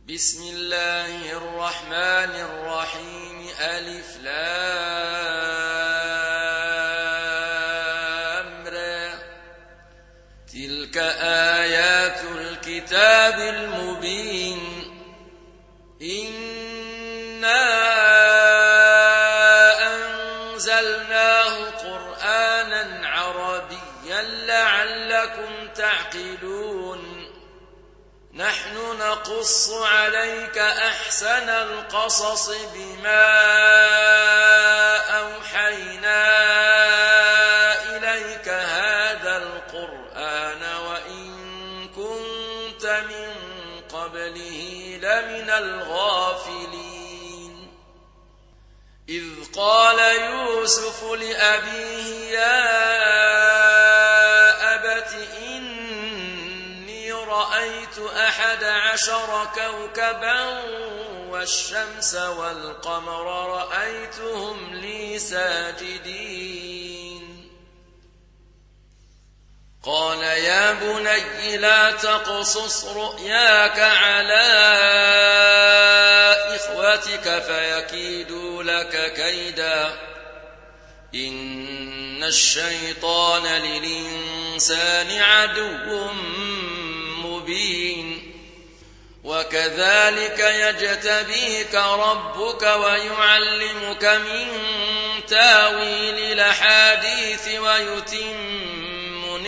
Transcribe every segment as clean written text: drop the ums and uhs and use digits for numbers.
بسم الله الرحمن الرحيم ألف لام را تلك آيات الكتاب المبين إنا أنزلناه قرآنا عربيا لعلكم تعقلون نحن نقص عليك أحسن القصص بما أوحينا إليك هذا القرآن وإن كنت من قبله لمن الغافلين إذ قال يوسف لأبيه يا أبت إني رأيت 11 كوكبا والشمس والقمر رأيتهم لي ساجدين قال يا بني لا تقصص رؤياك على إخوتك فيكيدوا لك كيدا إن الشيطان للإنسان عدو مبين وكذلك يجتبيك ربك ويعلمك من تاويل الأحاديث ويتم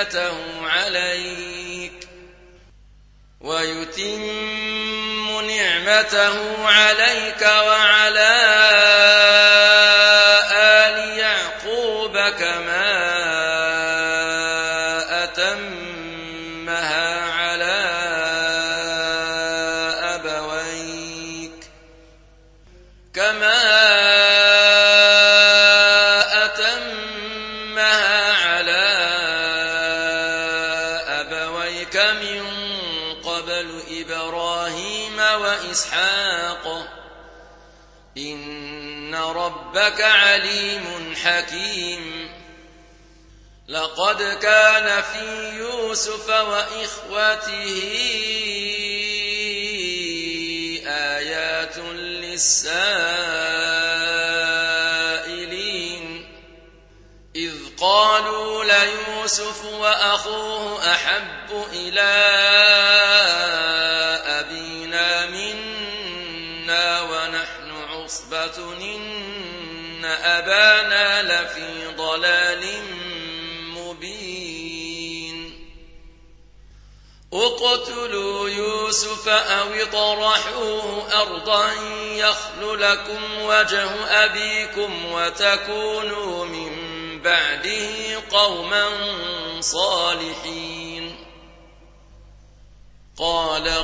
نعمته عليك وعلى آل يعقوب كما أتمها على أبويك من قبل إبراهيم وإسحاق إن ربك عليم حكيم لقد كان في يوسف وإخوته آيات للسائلين إذ قالوا ليوسف وأخوه أحب إلى أبينا منا ونحن عصبة إن أبانا لفي ضلال مبين اقتلوا يوسف أو اطرحوه أرضا يخل لكم وجه أبيكم وتكونوا من بعده قوما صالحين قال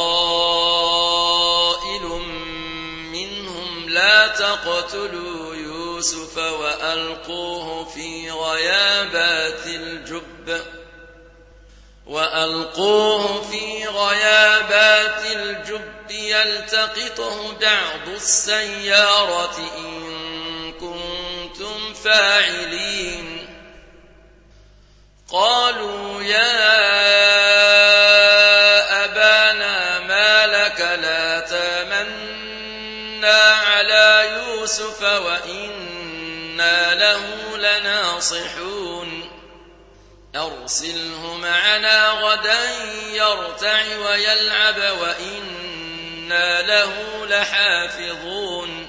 قائل منهم لا تقتلوا يوسف وألقوه في غيابات الجب يلتقطه بعض السيارة إن كنتم فاعلين قالوا يا أبانا ما لك لا تامنا على يوسف وإنا له لناصحون أرسله معنا غدا يرتع ويلعب وإنا له لحافظون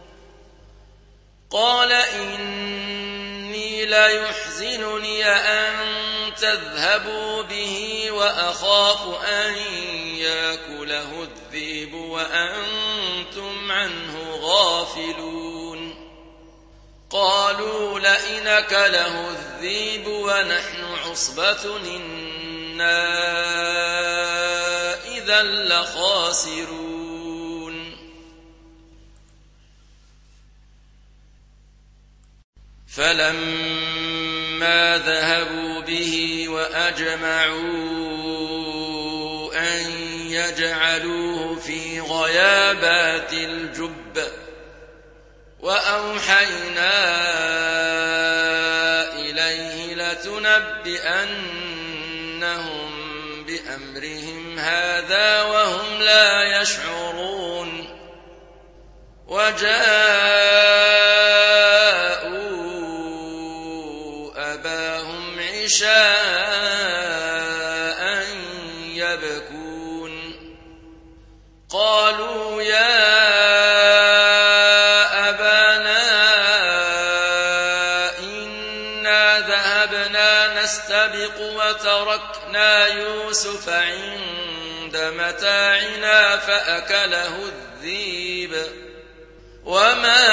قال إني ليحزنني أن تذهبوا به وأخاف أن يأكله الذئب وأنتم عنه غافلون قالوا لئن أكله الذئب ونحن عصبة إنا إذا لخاسرون فلما ذهبوا به وأجمعوا أن يجعلوه في غيابات الجب وأوحينا إليه لتنبئنهم أمرهم هذا وهم لا يشعرون وجاءوا أباهم عشاء يبكون قالوا يا أبانا إنا ذهبنا نستبق وتركنا يوسف عند متاعنا فأكله الذئب وما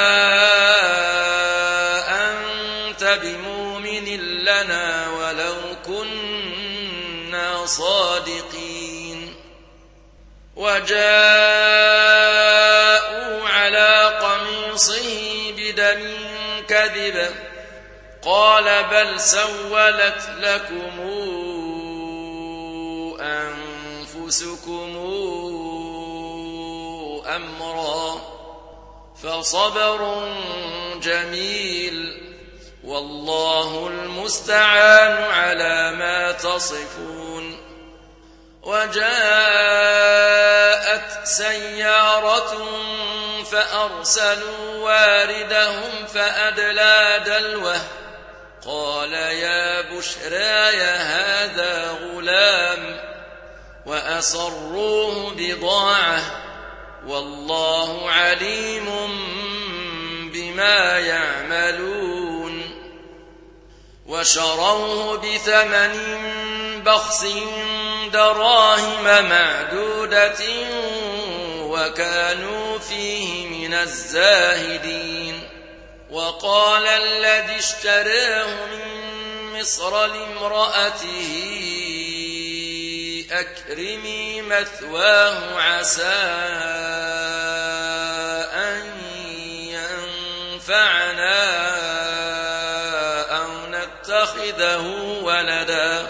أنت بمؤمن لنا ولو كنا صادقين وجاءوا على قميصه بدم كذب قال بل سولت لكم أنفسكم أمرا فصبر جميل والله المستعان على ما تصفون وجاءت سيارة فأرسلوا واردهم فأدلى دلوه قال يا بشراي هذا غلام وأسروه بضاعة والله عليم بما يعملون وشروه بثمن بخس دراهم معدودة وكانوا فيه من الزاهدين وقال الذي اشتراه من مصر لامرأته أكرمي مثواه عسى أن ينفعنا أو نتخذه ولدا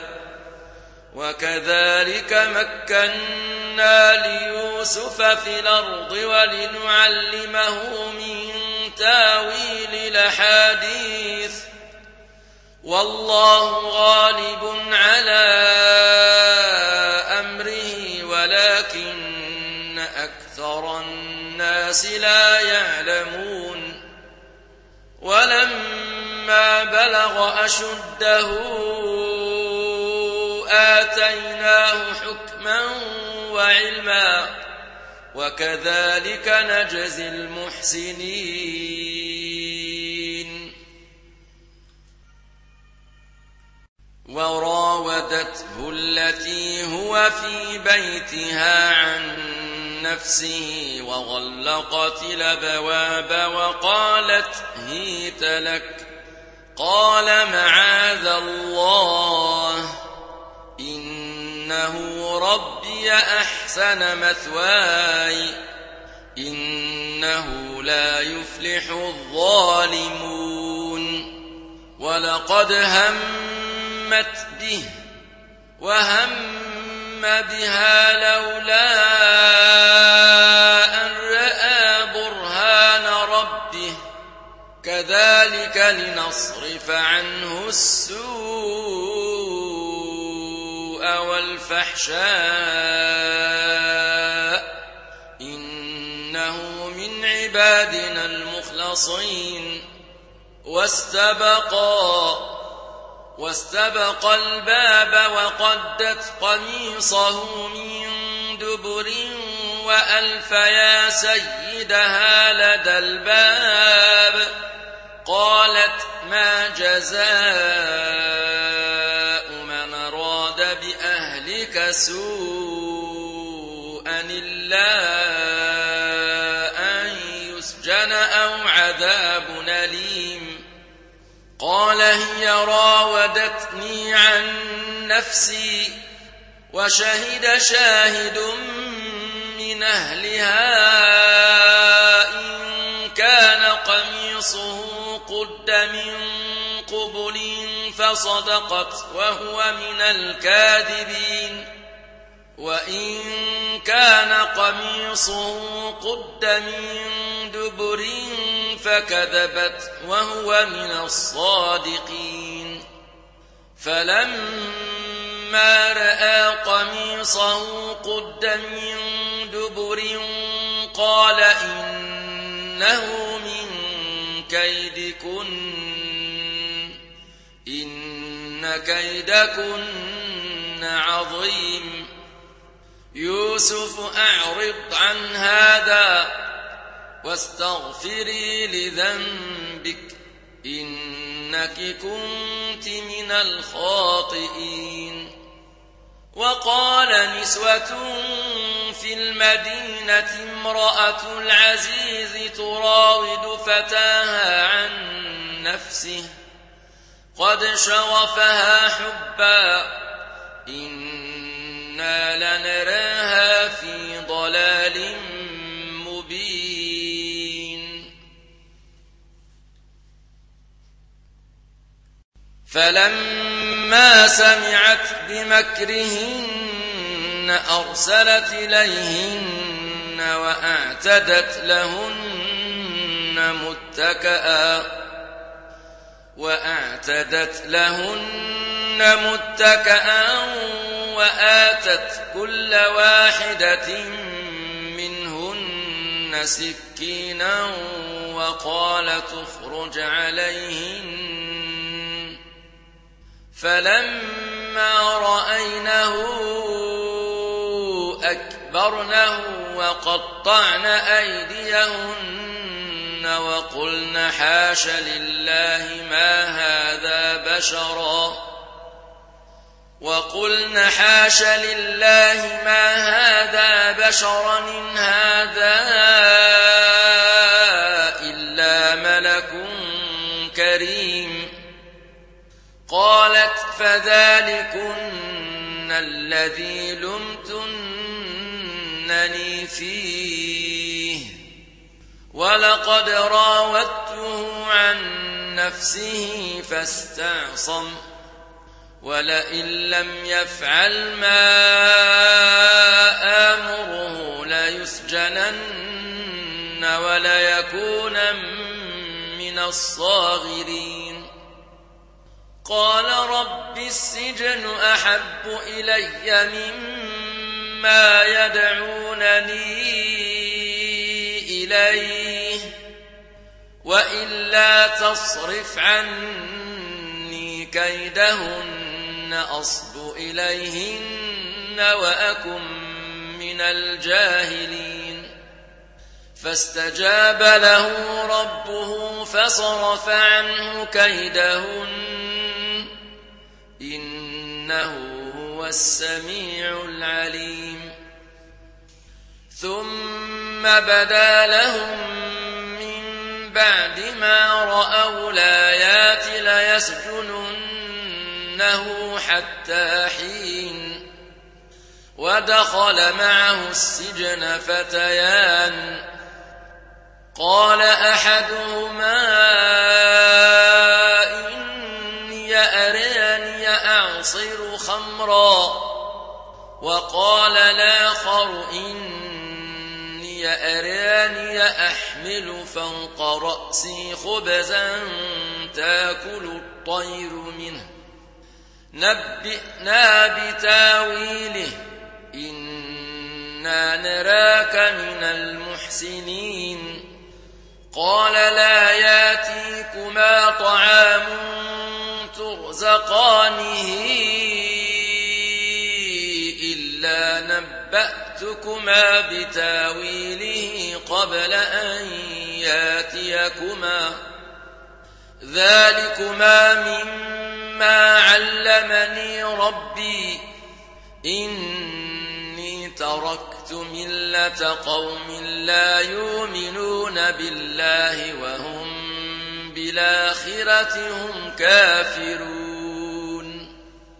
وكذلك مكنا ليوسف في الأرض ولنعلمه من تاويل الأحاديث والله غالب على أمره ولكن أكثر الناس لا يعلمون ولما بلغ أشده آتيناه حكما وعلما وكذلك نجزي المحسنين وراودته التي هو في بيتها عن نفسه وغلقت الأبواب وقالت هيت لك قال معاذ الله إنه ربي أحسن مثواي إنه لا يفلح الظالمون ولقد همت به وهم بها لولا أن رأى برهان ربه كذلك لنصرف عنه السوء والفحشاء إنه من عبادنا المخلصين واستبقا الباب وقدت قميصه من دبر وألف يا سيدها لدى الباب قالت ما جزاء من أراد بأهلك سوءا إلا أن يسجن أو عذاب أليم قال هي راودتني عن نفسي وشهد شاهد من أهلها إن كان قميصه قد من قبل فصدقت وهو من الكاذبين وإن كان قميصه قد من دبر فكذبت وهو من الصادقين فلما فلما رأى قميصه قد من دبر قال إنه من كيدكن إن كيدكن عظيم يوسف أعرض عن هذا واستغفري لذنبك إنك كنت من الخاطئين. وقال نسوة في المدينة امرأة العزيز تراود فتاها عن نفسه قد شغفها حبا إنا لنراها في ضلال مبين. فلما سمعت بمكرهن أرسلت إليهن وأعتدت لهن متكئا وآتت كل واحدة منهن سكينا وقالت اخرج عليهن فلما رأينه أكبرنه وقطعن أيديهن وقلن حاش لله ما هذا بشرا إن هذا إلا ملك كريم. قالت فذلكن الذي لمتنني فيه ولقد راودته عن نفسه فاستعصم ولئن لم يفعل ما آمره ليسجنن وليكونا من الصاغرين. قال رب السجن أحب إلي مما يدعونني إليه وإلا تصرف عني كيدهن أصب إليهن وأكن من الجاهلين. فاستجاب له ربه فصرف عنه كيدهن إنه هو السميع العليم. ثم بدا لهم من بعد ما رأوا الآيات ليسجننه حتى حين. ودخل معه السجن فتيان قال أحدهما إني أراني أعصر خمرا وقال الآخر إني أراني أحمل فوق رأسي خبزا تأكل الطير منه نبئنا بتاويله إنا نراك من المحسنين. قال لا ياتيكما طعام ترزقانه إلا نبأتكما بتاويله قبل أن ياتيكما ذلكما مما علمني ربي إني تركت ملة قوم لا يؤمنون بالله وهم بالآخرة هم كافرون.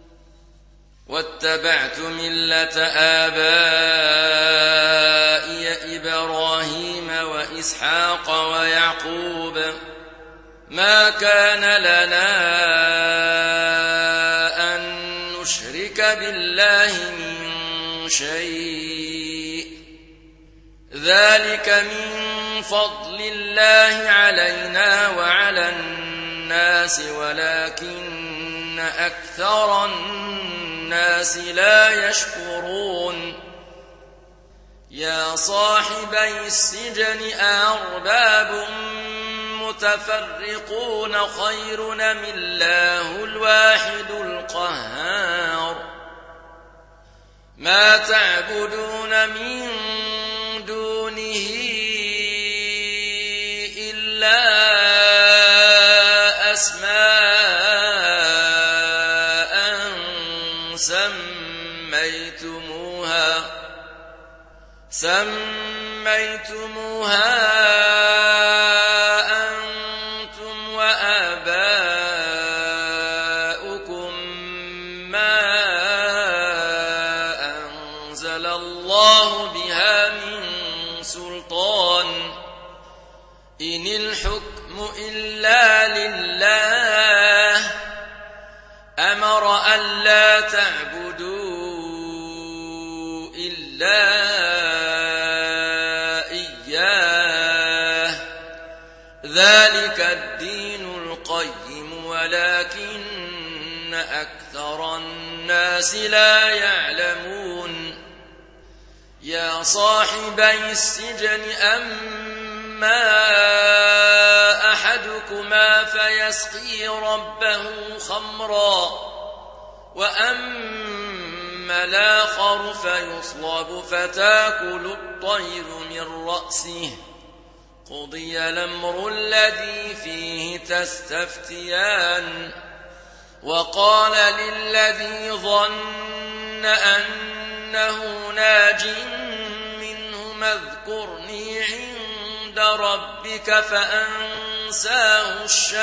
واتبعت ملة آبائي إبراهيم وإسحاق ويعقوب ما كان لنا أن نشرك بالله من شيء ذلك من فضل الله علينا وعلى الناس ولكن أكثر الناس لا يشكرون يا صاحبي السجن أأرباب متفرقون خير أم الله الواحد القهار ما تعبدون من دونه إلا أسماء سميتموها أنتم وآباؤكم ما أنزل الله بها من سلطان إن الحكم إلا لله أمر ألا تعبدوا إلا ذلك الدين القيم ولكن أكثر الناس لا يعلمون يا صاحبي السجن أما أحدكما فيسقي ربه خمرا وأما الآخر فيصلب فتاكل الطير من رأسه قضي الأمر الذي فيه تستفتيان وقال للذي ظن أنه ناج منهما اذكرني عند ربك فأنساه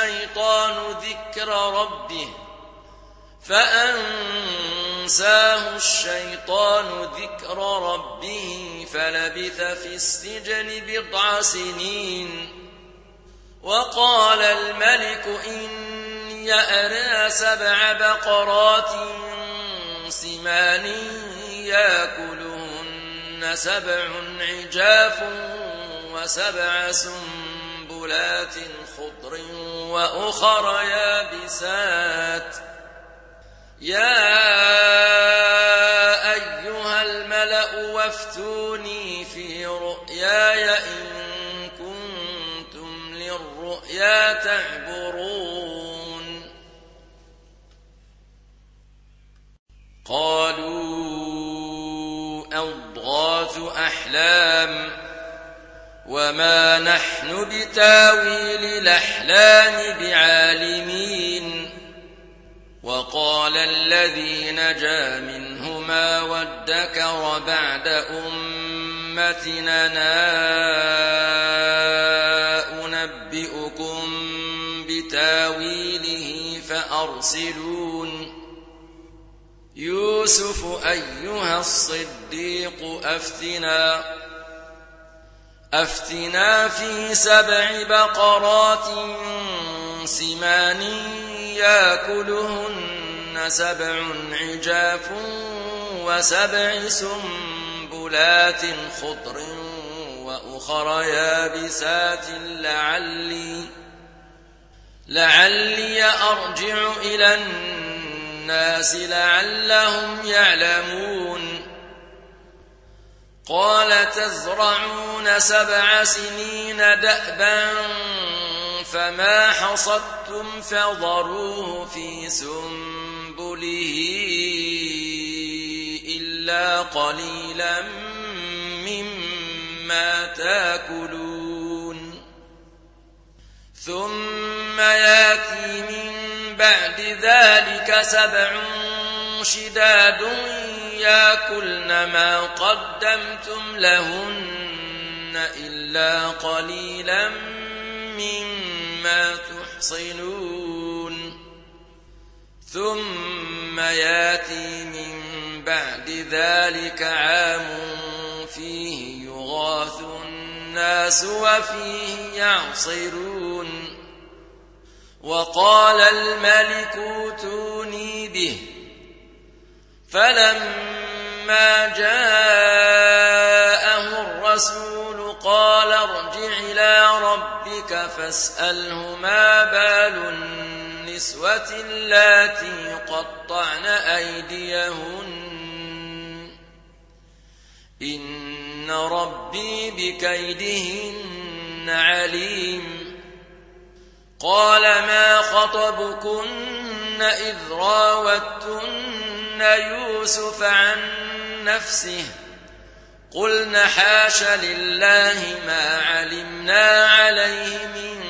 الشيطان ذكر ربه فلبث في السجن بضع سنين وقال الملك إني أرى 7 بقرات سمان يأكلهن 7 عجاف و7 سنبلات خضر وأخر يابسات يا أيها الملأ وافتوني في رؤياي إن كنتم للرؤيا تعبرون قالوا أضغاث أحلام وما نحن بتاويل الأحلام بعالمين وقال الذي نجا منهما وادكر بعد أمتنا أنبئكم بتاويله فأرسلون يوسف أيها الصديق أفتنا في 7 بقرات سمان يأكلهن 7 عجاف و7 سنبلات خضر وأخر يابسات لعلي أرجع إلى الناس لعلهم يعلمون قال تزرعون 7 سنين دأبا فما حصدتم فذروه في سنبله إلا قليلا مما تأكلون ثم يأتي من بعد ذلك 7 شداد يأكلن ما قدمتم لهن إلا قليلا مما تحصنون ثم يأتي من بعد ذلك عام فيه يغاث الناس وفيه يعصرون وقال الملك ائتوني به فلما جاءه الرسول قال ارجع إلى ربك فاسأله ما بال النسوة اللاتي قطعن أيديهن إن ربي بكيدهن عليم قال ما خطبكن إذ راوتن يوسف عن نفسه قلن حاش لله ما علمنا عليه من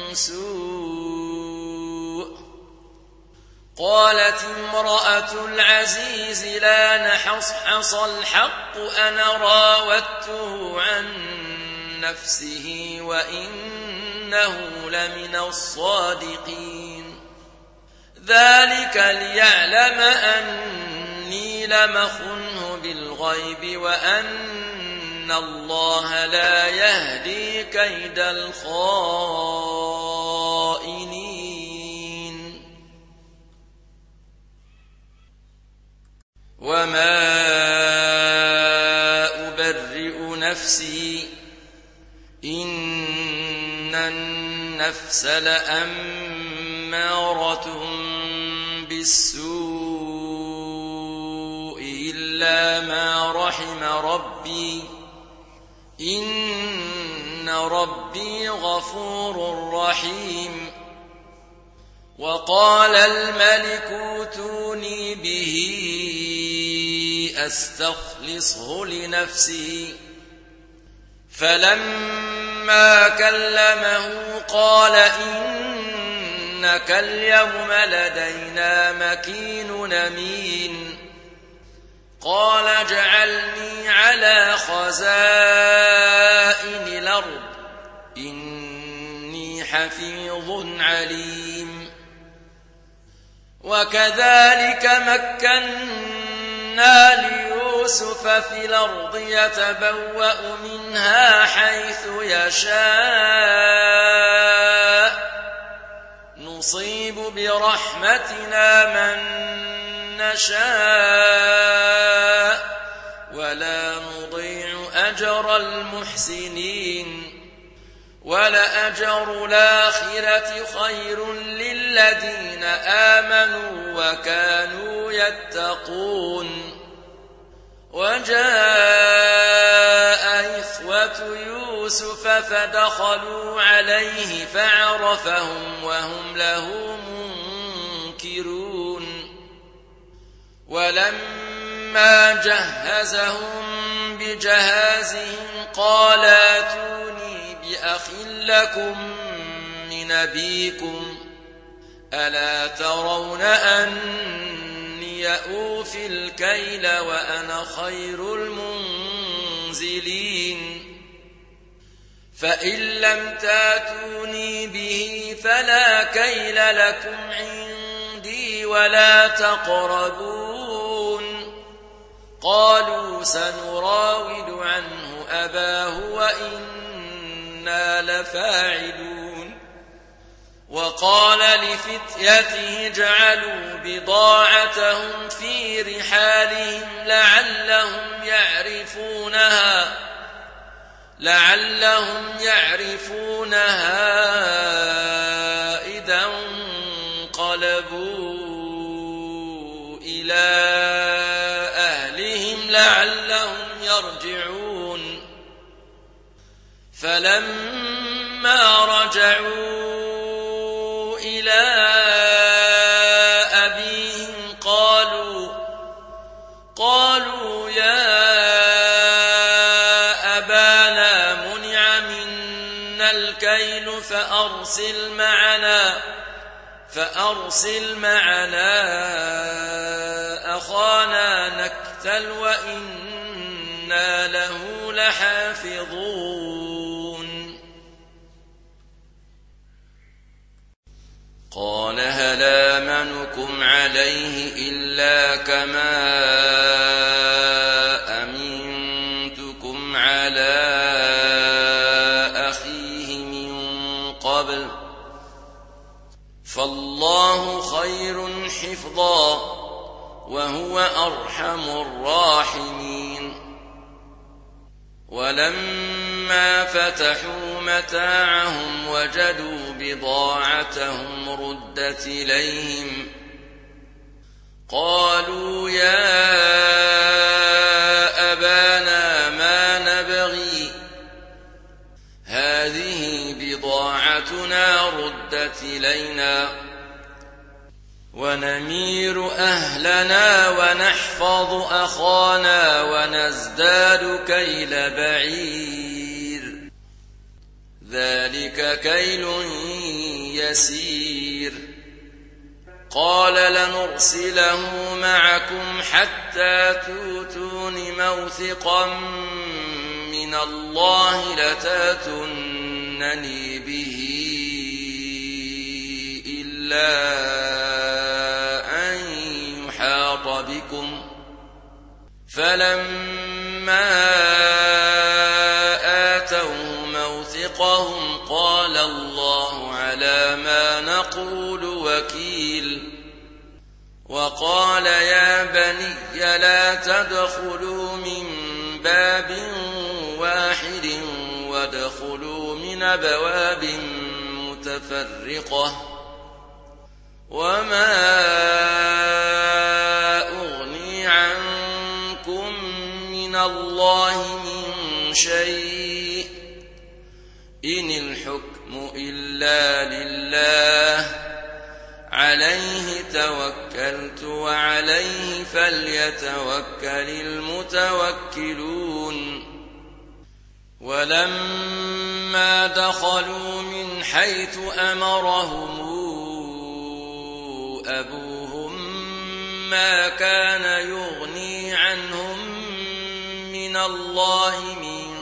سوء قالت امرأة العزيز لا نحصحص الحق أنا راودته عن نفسه وإنه لمن الصادقين ذلك ليعلم أني لم أخنه بالغيب وأن الله لا يهدي كيد الخائنين وما أبرئ نفسي إن النفس لأمارة بالسوء إلا ما رحم ربي إن ربي غفور رحيم وقال الملك اوتوني به أستخلصه لنفسي فلما كلمه قال إنك اليوم لدينا مكين أمين قال اجعلني على خزائن الأرض إني حفيظ عليم وكذلك مكنا ليوسف في الأرض يتبوأ منها حيث يشاء نصيب برحمتنا من نشاء ولا نضيع أجر المحسنين ولأجر الآخرة خير للذين آمنوا وكانوا يتقون وجاء إخوة يوسف فدخلوا عليه فعرفهم وهم له منكرون ولما جهزهم بجهازهم قال ائتوني بأخ لكم من أبيكم ألا ترون أني أوفي الكيل وأنا خير المنزلين فإن لم تاتوني به فلا كيل لكم عندي ولا تقربون قالوا سنراود عنه أباه وإنا لفاعلون وقال لفتيته اجعلوا بضاعتهم في رحالهم لعلهم يعرفونها إذا انقلبوا إلى أهلهم لعلهم يرجعون فلما رجعوا إلى أبيهم قالوا يا أبانا منع منا الكيل فأرسل معنا أخانا نكتل وإنا له لحافظون قال هل آمنكم عليه إلا كما أمنتكم على أخيه من قبل فالله خير حفظا وهو أرحم الراحمين ولما ولما فتحوا متاعهم وجدوا بضاعتهم ردت إليهم قالوا يا أبانا ما نبغي هذه بضاعتنا ردت إلينا ونمير أهلنا ونحفظ أخانا ونزداد كيل بعير ذلك كيل يسير قال لنرسله معكم حتى توتون موثقا من الله لتاتونني به إلا أن يحاط بكم فلما آتوه موثقهم قال الله على ما نقول وكيل وقال يا بني لا تدخلوا من باب واحد وادخلوا من أبواب متفرقة وما أغني عنكم من الله من شيء إن الحكم إلا لله عليه توكلت وعليه فليتوكل المتوكلون ولما دخلوا من حيث أمرهم أبوهم ما كان يغني عنهم من الله من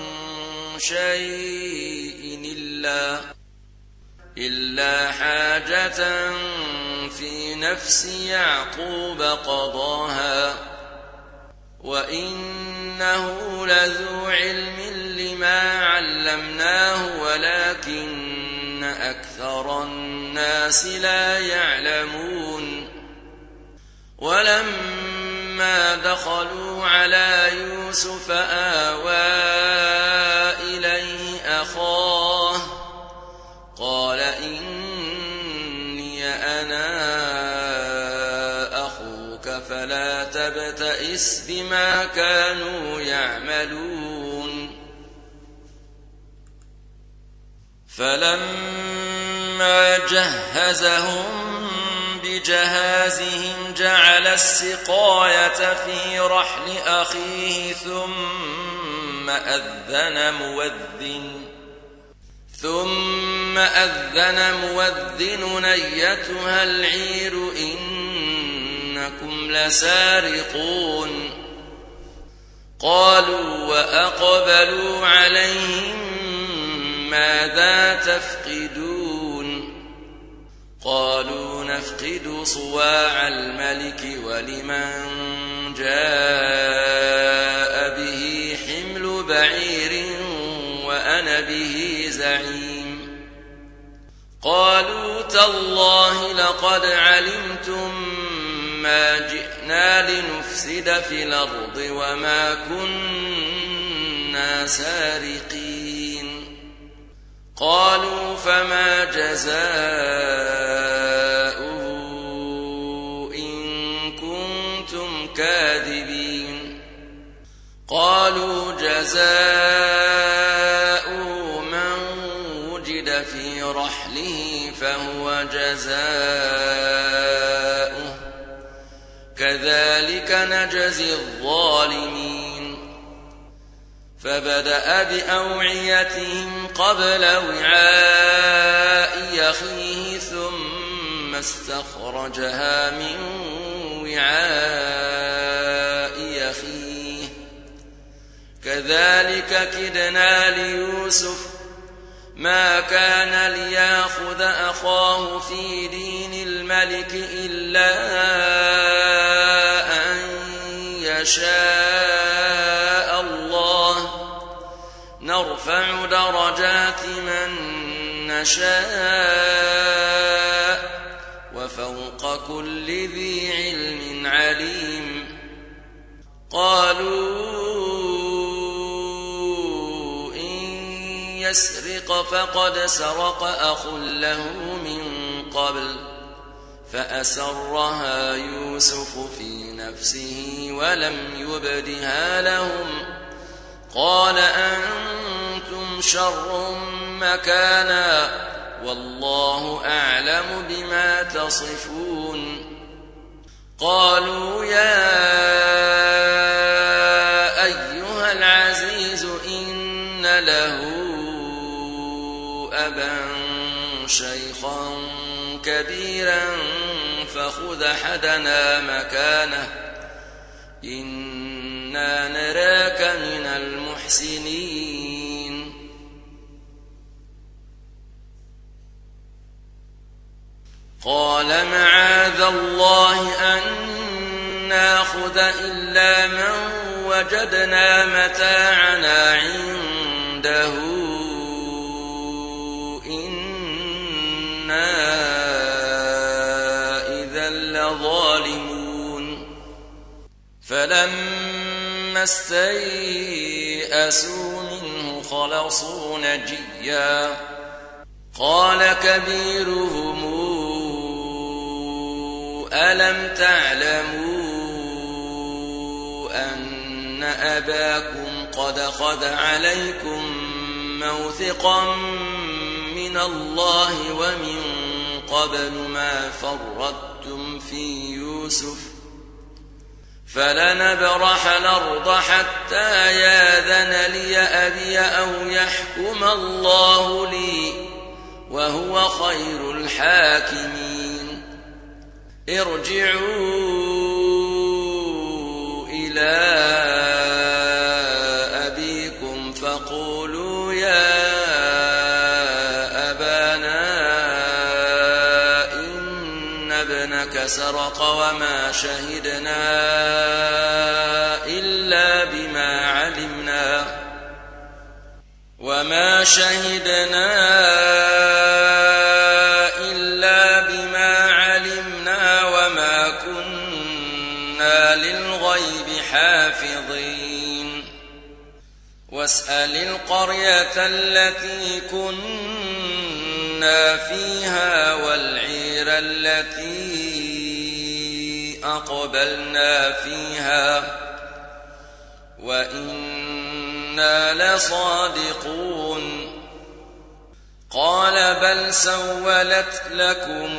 شيء إلا حاجة في نفس يعقوب قضاها وإنه لذو علم لما علمناه ولكن أكثر الناس لا يعلمون ولما دخلوا على يوسف آوى إليه أخاه قال إني أنا أخوك فلا تبتئس بما كانوا يعملون فلما جهزهم بجهازهم جعل السقاية في رحل أخيه ثم أذن مؤذن أيتها العير إنكم لسارقون قالوا وأقبلوا عليهم ماذا تفقدون قالوا نفقد صواع الملك ولمن جاء به حمل بعير وأنا به زعيم قالوا تالله لقد علمتم ما جئنا لنفسد في الأرض وما كنا سارقين قالوا فما جزاؤه إن كنتم كاذبين قالوا جزاؤه من وجد في رحله فهو جزاؤه كذلك نجزي الظالمين فبدأ بأوعيتهم قبل وعاء أخيه ثم استخرجها من وعاء أخيه كذلك كدنا ليوسف ما كان ليأخذ أخاه في دين الملك إلا أن يشاء الله نرفع درجات من نشاء وفوق كل ذي علم عليم قالوا إن يسرق فقد سرق أخ له من قبل فأسرها يوسف في نفسه ولم يبدها لهم قال أنتم شر مكانا والله أعلم بما تصفون قالوا يا أيها العزيز إن له أبا شيخا كبيرا فخذ أحدنا مكانه إنا نراك من المحسنين قال معاذ الله أن ناخذ إلا من وجدنا متاعنا عنده إنا إذا لظالمون فلما استيئسوا منه خلصوا نجيا قال كبيرهم ألم تعلموا أن أباكم قد أخذ عليكم موثقا من الله ومن قبل ما فرطتم في يوسف فلنبرح الأرض حتى ياذن لي أبي أو يحكم الله لي وهو خير الحاكمين ارجعوا إلى أبيكم فقولوا يا أبانا إن ابنك سرق وما شهدنا إلا بما علمنا وما كنا للغيب حافظين واسأل القرية التي كنا فيها والعير التي أقبلنا فيها وإنا لصادقون قال بل سولت لكم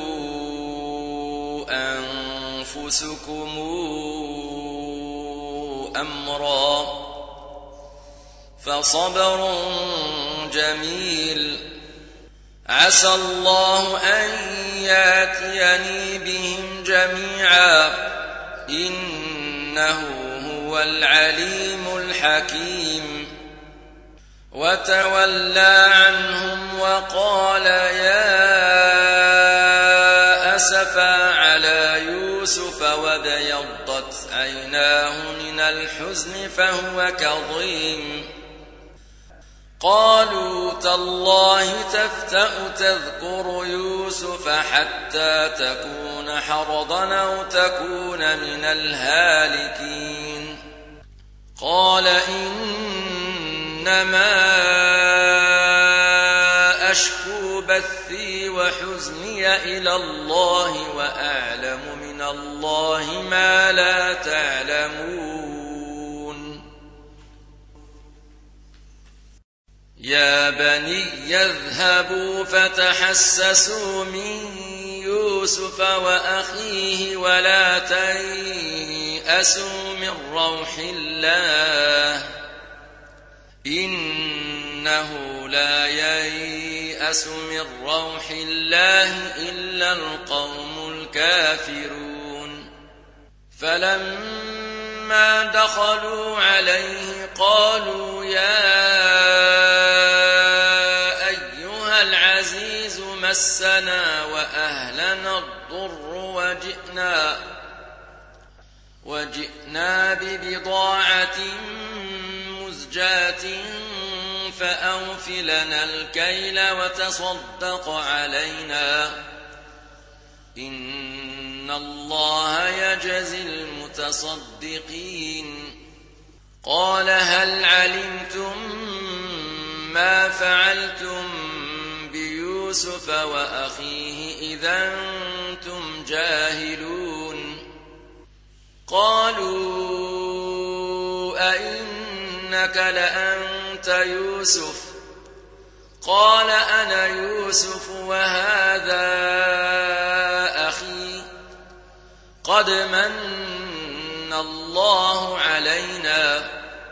أنفسكم أمرا فصبر جميل عسى الله أن يأتيني بهم جميعا إنه هو العليم الحكيم وتولى عنهم وقال يا أسفا على يوسف وابيضت عيناه من الحزن فهو كظيم قالوا تالله تفتأ تذكر يوسف حتى تكون حرضا أو تكون من الهالكين قال إنما أشكو بثي وحزني إلى الله وأعلم من الله ما لا تعلمون يا بني يذهبوا فتحسسوا من يوسف وأخيه ولا تيأسوا من روح الله إنه لا ييأس من روح الله إلا القوم الكافرون فلما دخلوا عليه قالوا يا أيها العزيز مسنا وأهلنا الضر وجئنا ببضاعة مزجاة فأوف لنا الكيل وتصدق علينا إن الله يجزي المتصدقين قال هل علمتم ما فعلتم بيوسف وأخيه إذا أنتم جاهلون قالوا أئنك لأنت يوسف قال أنا يوسف وهذا أخي قد من الله علينا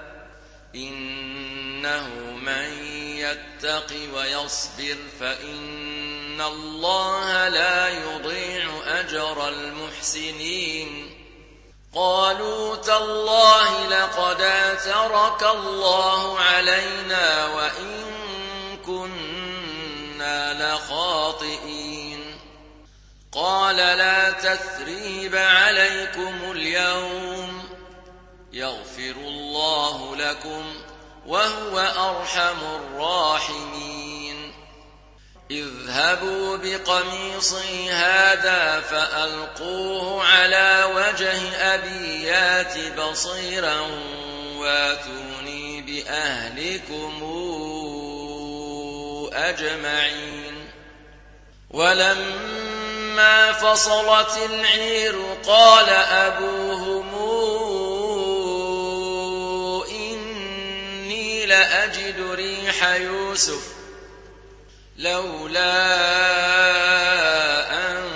إنه من يتق ويصبر فإن الله لا يضيع أجر المحسنين قالوا تالله لقد آثرك الله علينا وإن كنا لخاطئين قال لا تثريب عليكم اليوم يغفر الله لكم وهو أرحم الراحمين اذهبوا بقميصي هذا فألقوه على وجه أبي يات بصيرا واتوني بأهلكم أجمعين ولما فصلت العير قال أبوهم إني لأجد ريح يوسف لولا أن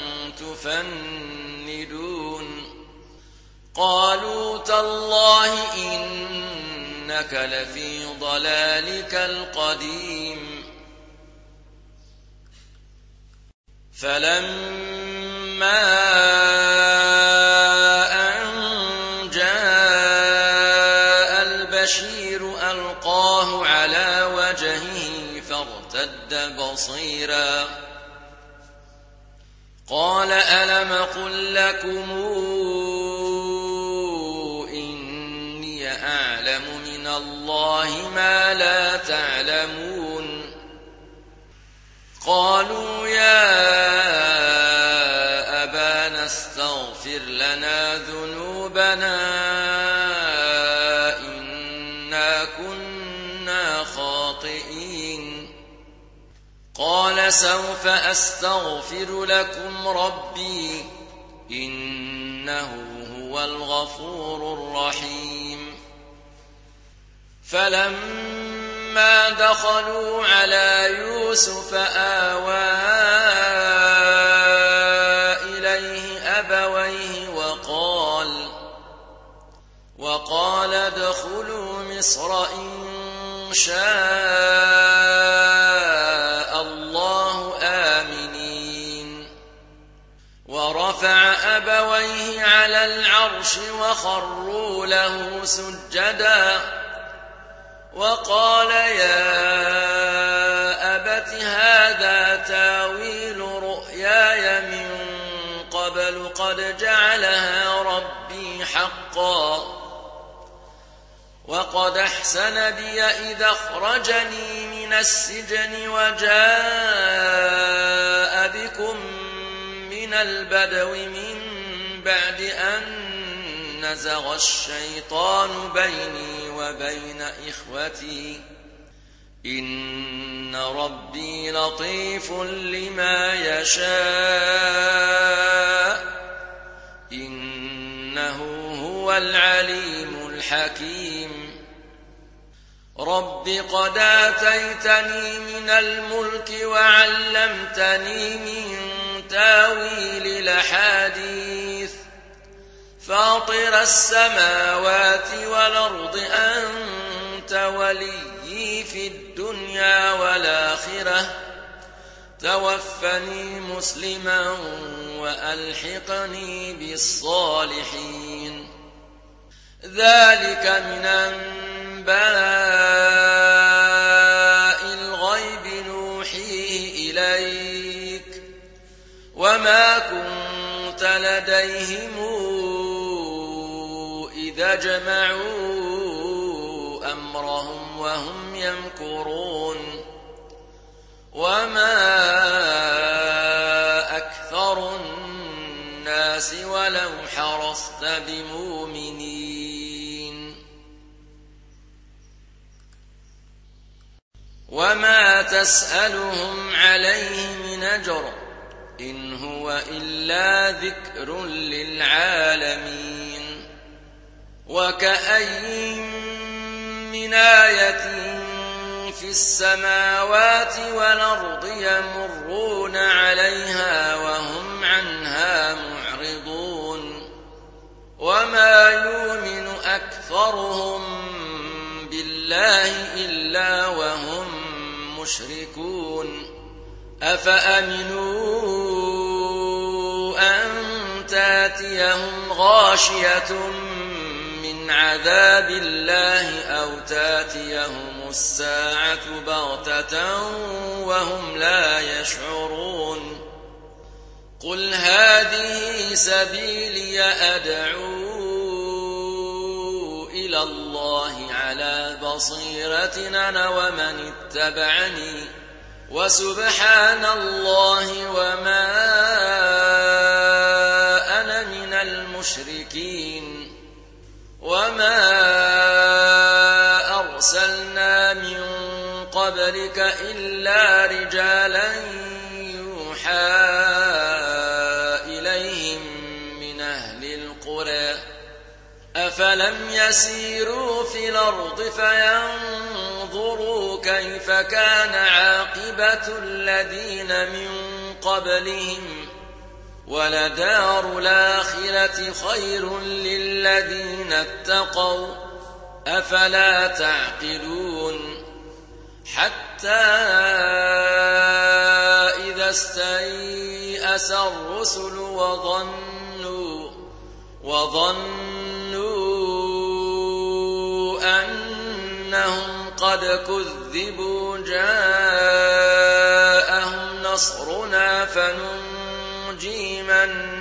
تفندون قالوا تالله إنك لفي ضلالك القديم فلما أن جاء البشير ألقاه على وجهه فارتد بصيرا قال ألم قل لكم إني أعلم من الله ما لا تعلمون قالوا يا أبانا استغفر لنا ذنوبنا إنا كنا خاطئين قال سوف أستغفر لكم ربي إنه هو الغفور الرحيم فلما دخلوا على يوسف آوى إليه أبويه وقال ادخلوا مصر إن شاء الله آمنين ورفع أبويه على العرش وخروا له سجدا وقال يا أبت هذا تاويل رؤياي من قبل قد جعلها ربي حقا وقد أحسن بي إذا أخرجني من السجن وجاء بكم من البدو من بعد أن نزغ الشيطان بيني وبين إخوتي إن ربي لطيف لما يشاء إنه هو العليم الحكيم رب قد آتيتني من الملك وعلمتني من تاويل الأحاديث فاطر السماوات والأرض أنت وليي في الدنيا والآخرة توفني مسلما وألحقني بالصالحين ذلك من أنباء الغيب نوحيه إليك وما كنت لديهم إذا جمعوا أمرهم وهم يمكرون وما أكثر الناس ولو حرصت بمؤمنين وما تسألهم عليه من أجر إن هو إلا ذكر للعالمين وكأي من آية في السماوات والأرض يمرون عليها وهم عنها معرضون وما يؤمن أكثرهم بالله إلا وهم مشركون أفأمنوا أن تاتيهم غاشية من عذاب الله أو تاتيهم الساعة بغتة وهم لا يشعرون قل هذه سبيلي أدعو إلى الله على بصيرة أنا ومن اتبعني وسبحان الله وما أنا من المشركين وما أرسلنا من قبلك إلا رجالا يوحى إليهم من أهل القرى أفلم يسيروا في الأرض فينظروا كيف كان عاقبة الذين من قبلهم ولدار الآخرة خير للذين اتقوا أفلا تعقلون حتى إذا استيأس الرسل وظنوا أنهم قد كذبوا جاءهم نصرنا فننجي من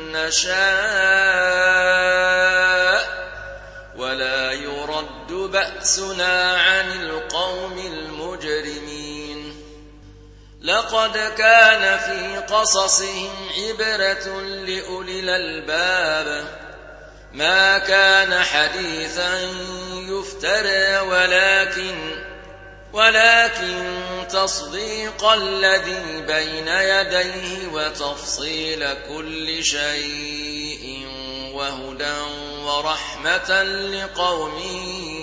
نشاء ولا يرد بأسنا عن القوم المجرمين لقد كان في قصصهم عبرة لأولي الألباب ما كان حديثا يفترى ولكن تصديق الذي بين يديه وتفصيل كل شيء وهدى ورحمة لقوم